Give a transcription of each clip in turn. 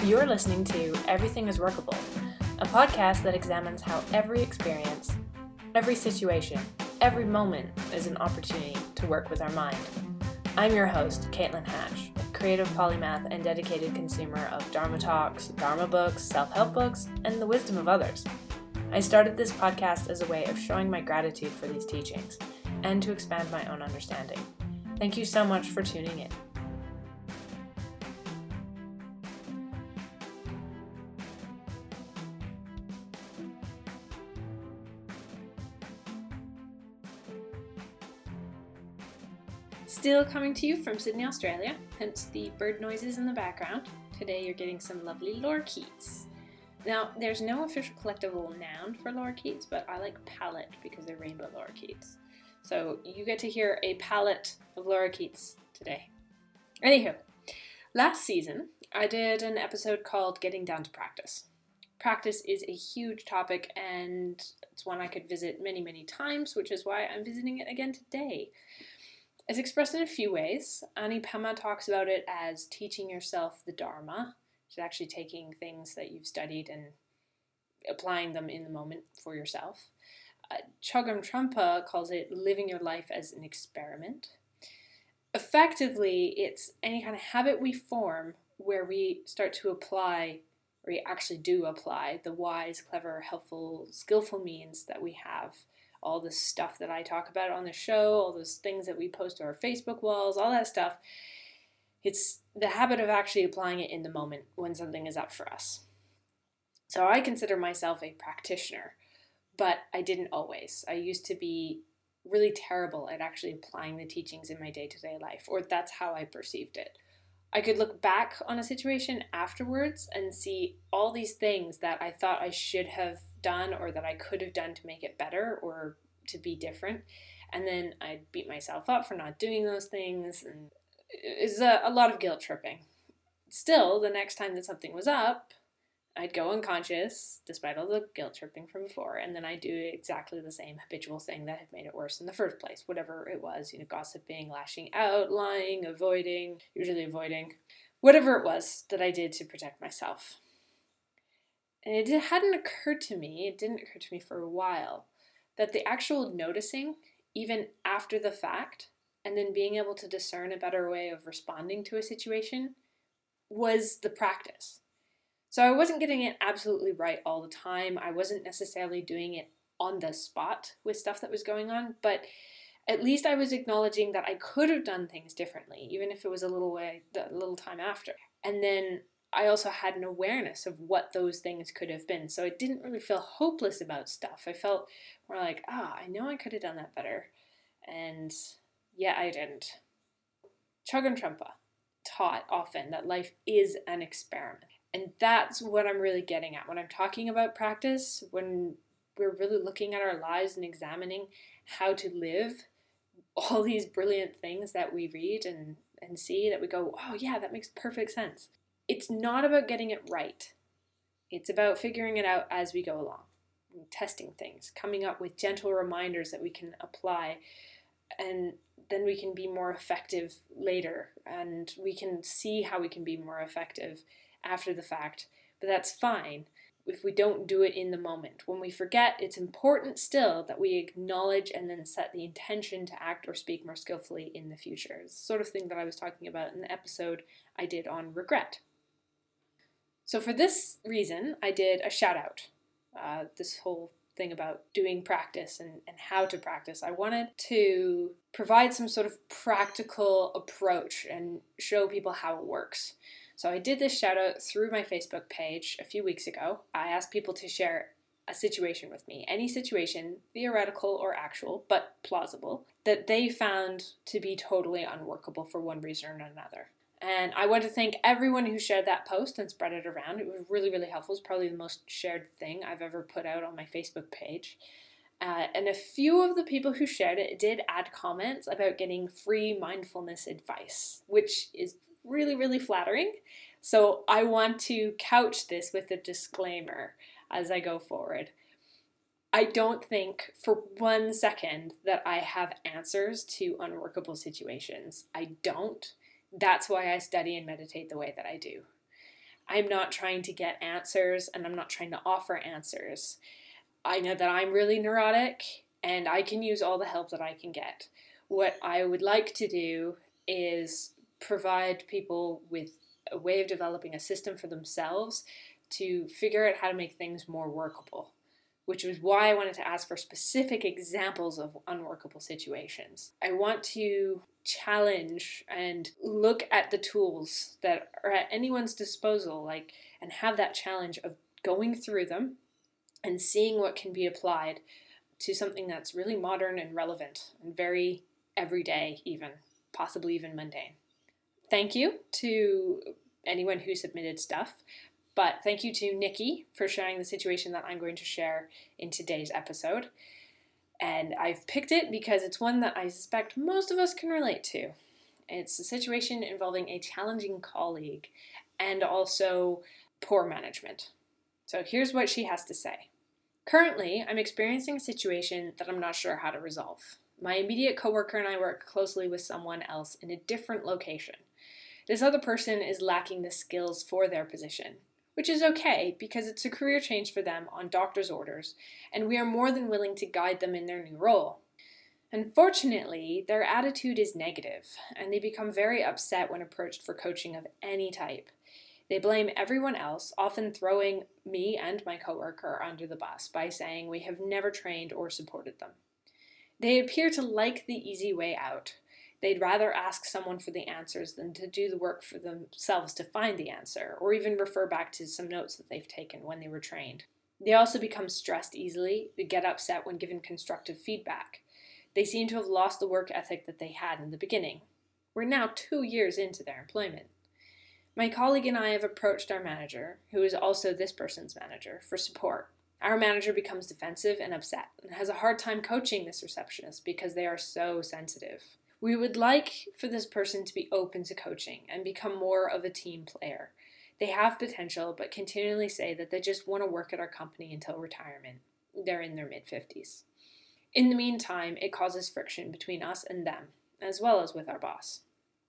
You're listening to Everything is Workable, a podcast that examines how every experience, every situation, every moment is an opportunity to work with our mind. I'm your host, Caitlin Hatch, a creative polymath and dedicated consumer of Dharma talks, Dharma books, self-help books, and the wisdom of others. I started this podcast as a way of showing my gratitude for these teachings and to expand my own understanding. Thank you so much for tuning in. Still coming to you from Sydney, Australia, hence the bird noises in the background. Today you're getting some lovely lorikeets. Now, there's no official collectible noun for lorikeets, but I like palette because they're rainbow lorikeets. So you get to hear a palette of lorikeets today. Anywho, last season I did an episode called Getting Down to Practice. Practice is a huge topic and it's one I could visit many, many times, which is why I'm visiting it again today. It's expressed in a few ways. Ani Pema talks about it as teaching yourself the Dharma, which is actually taking things that you've studied and applying them in the moment for yourself. Chogyam Trungpa calls it living your life as an experiment. Effectively, it's any kind of habit we form where we start to apply, or we actually do apply, the wise, clever, helpful, skillful means that we have. All the stuff that I talk about on the show, all those things that we post to our Facebook walls, all that stuff. It's the habit of actually applying it in the moment when something is up for us. So I consider myself a practitioner, but I didn't always. I used to be really terrible at actually applying the teachings in my day-to-day life, or that's how I perceived it. I could look back on a situation afterwards and see all these things that I thought I should have done or that I could have done to make it better or to be different. And then I'd beat myself up for not doing those things. And it's a lot of guilt tripping. Still, the next time that something was up, I'd go unconscious, despite all the guilt tripping from before, and then I'd do exactly the same habitual thing that had made it worse in the first place, whatever it was, gossiping, lashing out, lying, usually avoiding, whatever it was that I did to protect myself. And it didn't occur to me for a while, that the actual noticing, even after the fact, and then being able to discern a better way of responding to a situation, was the practice. So I wasn't getting it absolutely right all the time. I wasn't necessarily doing it on the spot with stuff that was going on, but at least I was acknowledging that I could have done things differently, even if it was a little time after. And then I also had an awareness of what those things could have been. So I didn't really feel hopeless about stuff. I felt more like, I know I could have done that better. And yeah, I didn't. Chogyam Trungpa taught often that life is an experiment. And that's what I'm really getting at. When I'm talking about practice, when we're really looking at our lives and examining how to live all these brilliant things that we read and see that we go, oh yeah, that makes perfect sense. It's not about getting it right. It's about figuring it out as we go along, testing things, coming up with gentle reminders that we can apply, and then we can be more effective later, and we can see how we can be more effective after the fact, but that's fine if we don't do it in the moment. When we forget, it's important still that we acknowledge and then set the intention to act or speak more skillfully in the future. It's the sort of thing that I was talking about in the episode I did on regret. So for this reason, I did a shout out. This whole thing about doing practice and how to practice. I wanted to provide some sort of practical approach and show people how it works. So I did this shout out through my Facebook page a few weeks ago. I asked people to share a situation with me, any situation, theoretical or actual, but plausible, that they found to be totally unworkable for one reason or another. And I want to thank everyone who shared that post and spread it around. It was really, really helpful. It's probably the most shared thing I've ever put out on my Facebook page. And a few of the people who shared it did add comments about getting free mindfulness advice, which is really, really flattering. So I want to couch this with a disclaimer as I go forward. I don't think for 1 second that I have answers to unworkable situations. I don't. That's why I study and meditate the way that I do. I'm not trying to get answers, and I'm not trying to offer answers. I know that I'm really neurotic, and I can use all the help that I can get. What I would like to do is provide people with a way of developing a system for themselves to figure out how to make things more workable, which was why I wanted to ask for specific examples of unworkable situations. I want to challenge and look at the tools that are at anyone's disposal, and have that challenge of going through them and seeing what can be applied to something that's really modern and relevant and very everyday, even possibly even mundane. Thank you to anyone who submitted stuff, but thank you to Nikki for sharing the situation that I'm going to share in today's episode. And I've picked it because it's one that I suspect most of us can relate to. It's a situation involving a challenging colleague and also poor management. So here's what she has to say. Currently, I'm experiencing a situation that I'm not sure how to resolve. My immediate coworker and I work closely with someone else in a different location. This other person is lacking the skills for their position, which is okay because it's a career change for them on doctor's orders, and we are more than willing to guide them in their new role. Unfortunately, their attitude is negative, and they become very upset when approached for coaching of any type. They blame everyone else, often throwing me and my coworker under the bus by saying we have never trained or supported them. They appear to like the easy way out. They'd rather ask someone for the answers than to do the work for themselves to find the answer, or even refer back to some notes that they've taken when they were trained. They also become stressed easily. They get upset when given constructive feedback. They seem to have lost the work ethic that they had in the beginning. We're now 2 years into their employment. My colleague and I have approached our manager, who is also this person's manager, for support. Our manager becomes defensive and upset and has a hard time coaching this receptionist because they are so sensitive. We would like for this person to be open to coaching and become more of a team player. They have potential, but continually say that they just want to work at our company until retirement. They're in their mid-50s. In the meantime, it causes friction between us and them, as well as with our boss.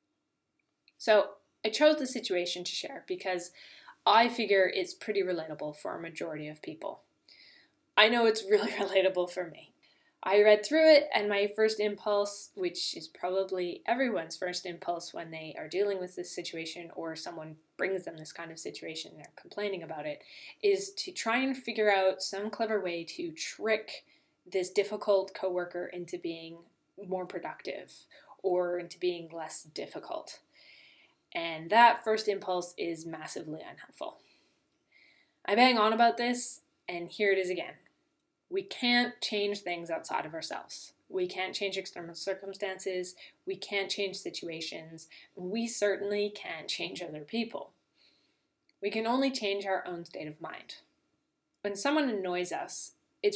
So, I chose the situation to share because I figure it's pretty relatable for a majority of people. I know it's really relatable for me. I read through it, and my first impulse, which is probably everyone's first impulse when they are dealing with this situation or someone brings them this kind of situation and they're complaining about it, is to try and figure out some clever way to trick this difficult coworker into being more productive or into being less difficult. And that first impulse is massively unhelpful. I bang on about this, and here it is again. We can't change things outside of ourselves. We can't change external circumstances. We can't change situations. We certainly can't change other people. We can only change our own state of mind. When someone annoys us, it's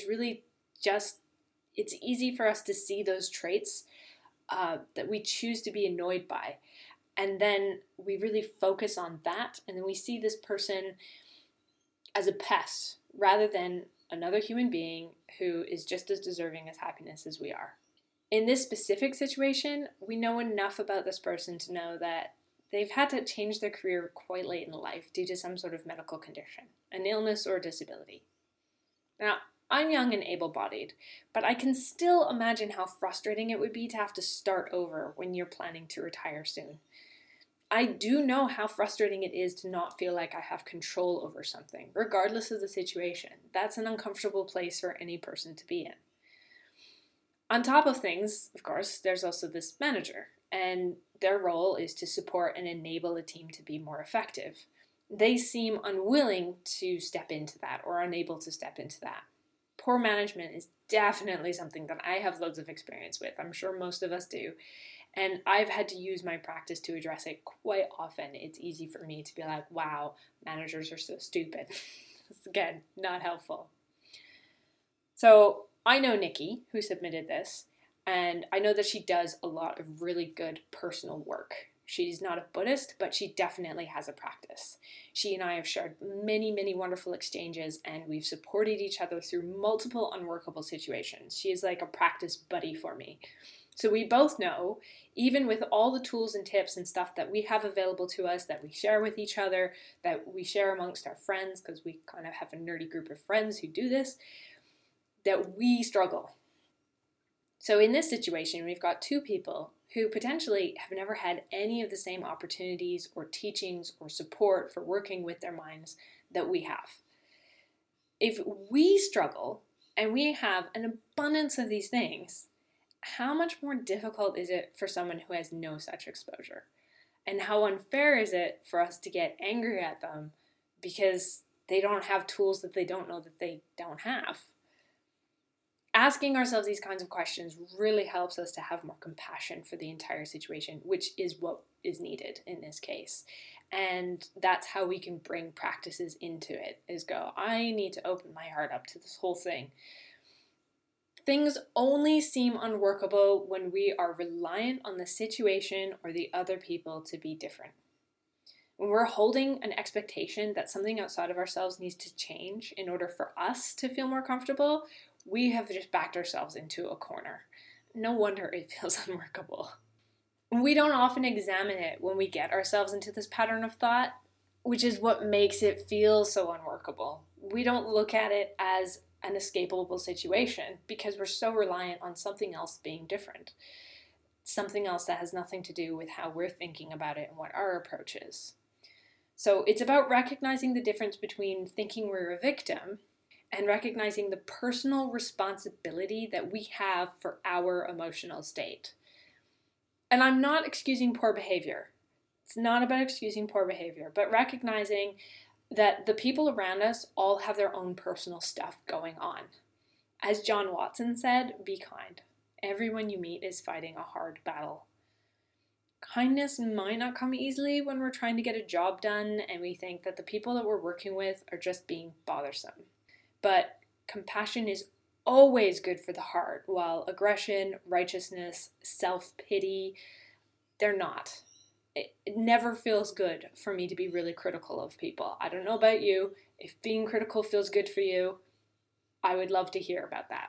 easy for us to see those traits that we choose to be annoyed by. And then we really focus on that, and then we see this person as a pest rather than another human being who is just as deserving as happiness as we are. In this specific situation, we know enough about this person to know that they've had to change their career quite late in life due to some sort of medical condition, an illness or disability. Now, I'm young and able-bodied, but I can still imagine how frustrating it would be to have to start over when you're planning to retire soon. I do know how frustrating it is to not feel like I have control over something, regardless of the situation. That's an uncomfortable place for any person to be in. On top of things, of course, there's also this manager, and their role is to support and enable a team to be more effective. They seem unwilling to step into that or unable to step into that. Poor management is definitely something that I have loads of experience with. I'm sure most of us do. And I've had to use my practice to address it quite often. It's easy for me to be like, wow, managers are so stupid. Again, not helpful. So I know Nikki, who submitted this, and I know that she does a lot of really good personal work. She's not a Buddhist, but she definitely has a practice. She and I have shared many, many wonderful exchanges, and we've supported each other through multiple unworkable situations. She is like a practice buddy for me. So we both know, even with all the tools and tips and stuff that we have available to us, that we share with each other, that we share amongst our friends, because we kind of have a nerdy group of friends who do this, that we struggle. So in this situation, we've got two people who potentially have never had any of the same opportunities or teachings or support for working with their minds that we have. If we struggle and we have an abundance of these things, how much more difficult is it for someone who has no such exposure? And how unfair is it for us to get angry at them because they don't have tools that they don't know that they don't have? Asking ourselves these kinds of questions really helps us to have more compassion for the entire situation, which is what is needed in this case. And that's how we can bring practices into it, is go, I need to open my heart up to this whole thing. Things only seem unworkable when we are reliant on the situation or the other people to be different. When we're holding an expectation that something outside of ourselves needs to change in order for us to feel more comfortable, we have just backed ourselves into a corner. No wonder it feels unworkable. We don't often examine it when we get ourselves into this pattern of thought, which is what makes it feel so unworkable. We don't look at it as an escapable situation because we're so reliant on something else being different. Something else that has nothing to do with how we're thinking about it and what our approach is. So it's about recognizing the difference between thinking we're a victim and recognizing the personal responsibility that we have for our emotional state. And I'm not excusing poor behavior. It's not about excusing poor behavior, but recognizing that the people around us all have their own personal stuff going on. As John Watson said, be kind. Everyone you meet is fighting a hard battle. Kindness might not come easily when we're trying to get a job done and we think that the people that we're working with are just being bothersome. But compassion is always good for the heart, while aggression, righteousness, self-pity, they're not. It never feels good for me to be really critical of people. I don't know about you. If being critical feels good for you, I would love to hear about that.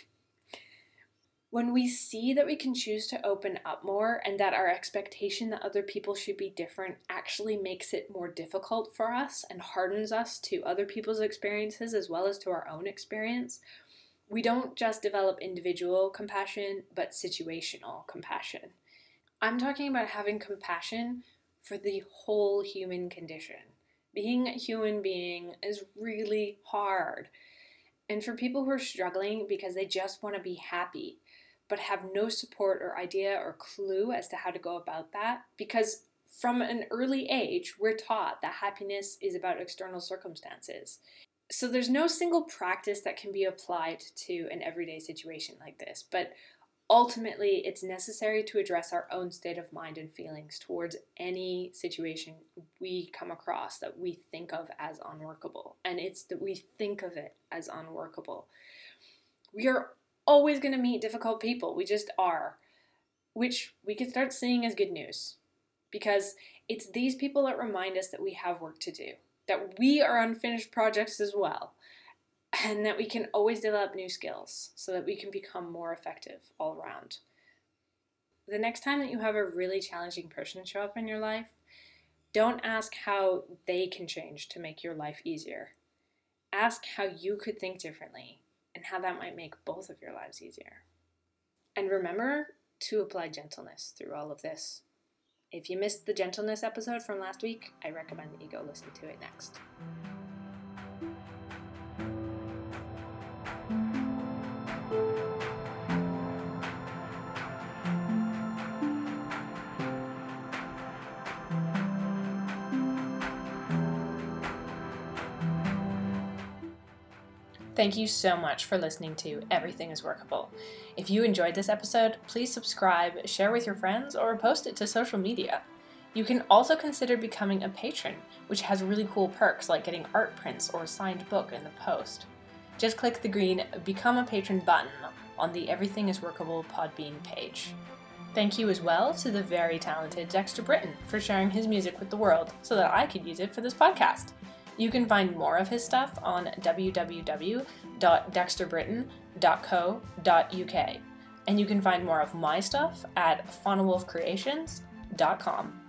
When we see that we can choose to open up more and that our expectation that other people should be different actually makes it more difficult for us and hardens us to other people's experiences as well as to our own experience, we don't just develop individual compassion, but situational compassion. I'm talking about having compassion for the whole human condition. Being a human being is really hard. And for people who are struggling because they just want to be happy, but have no support or idea or clue as to how to go about that, because from an early age, we're taught that happiness is about external circumstances. So there's no single practice that can be applied to an everyday situation like this, but ultimately, it's necessary to address our own state of mind and feelings towards any situation we come across that we think of as unworkable. And it's that we think of it as unworkable. We are always going to meet difficult people. We just are. Which we can start seeing as good news. Because it's these people that remind us that we have work to do. That we are unfinished projects as well. And that we can always develop new skills so that we can become more effective all around. The next time that you have a really challenging person show up in your life, don't ask how they can change to make your life easier. Ask how you could think differently and how that might make both of your lives easier. And remember to apply gentleness through all of this. If you missed the gentleness episode from last week, I recommend that you go listen to it next. Thank you so much for listening to Everything is Workable. If you enjoyed this episode, please subscribe, share with your friends, or post it to social media. You can also consider becoming a patron, which has really cool perks like getting art prints or a signed book in the post. Just click the green Become a Patron button on the Everything is Workable Podbean page. Thank you as well to the very talented Dexter Britton for sharing his music with the world so that I could use it for this podcast. You can find more of his stuff on www.dexterbritton.co.uk. And you can find more of my stuff at faunawolfcreations.com.